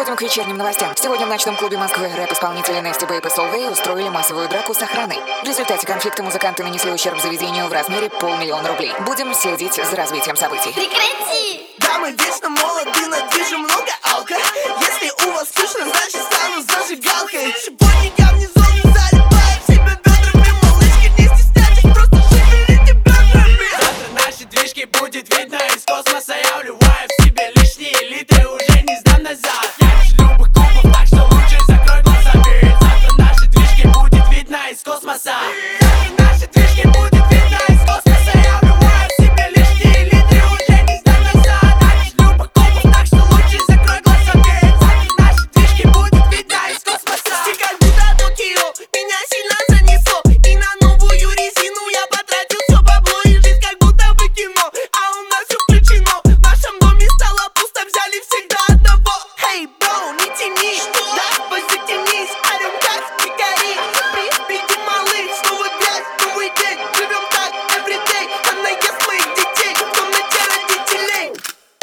Переходим к вечерним новостям. Сегодня в ночном клубе Москвы рэп-исполнители Nasty Babe и Solvay устроили массовую драку с охраной. В результате конфликта музыканты нанесли ущерб заведению в размере 500 000 рублей. Будем следить за развитием событий. Прекрати! Да, мы вечно молоды, но движем много алка. Если у вас скучно, значит стану зажигалкой. Сегодня внизу не залипает себя бедрами. Малышки, не стесняйтесь, просто шевелите бедрами. Завтра наши движки будет видно из космоса. Я вливаю в себе лишние литры, уже не сдам назад. Я лишь любых копов, так что лучше закрой глаза. Ведь завтра наши движки будет видно из космоса. Завтра наши движки будет видно из космоса. Я вливаю в себе лишние литры, уже не сдам назад. Я лишь любых копов, так что лучше закрой глаза. Ведь завтра наши движки будет видно из космоса. Ты как будто Токио, меня сильно занесло. И на новую резину я потратил все бабло. И жизнь как будто бы кино, а у нас все включено. В нашем доме стало пусто, взяли всегда одного. Эй, бро, не тяни, да, позатянись. Орем как дикари, приспиди малый. Снова грязь, новый день, живем так, everyday. Она ест моих детей, в комнате родителей.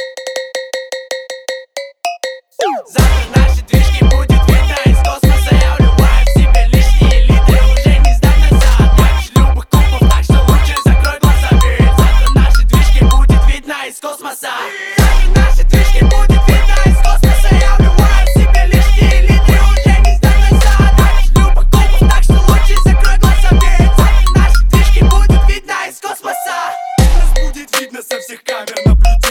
Завтра наши движки будет видно из космоса. Я вливаю в себе лишние литры, уже не сдам назад. Я лишь любых копов, так что лучше закрой глаза. Ведь завтра наши движки будет видно из космоса. Завтра наши движки будет видно из космоса. Я вливаю в себе лишние литры, уже не сдам назад. Я лишь любых копов, так что лучше закрой глаза. Ведь завтра наши движки будет видно из космоса. Нас будет видно со всех камер наблюдения.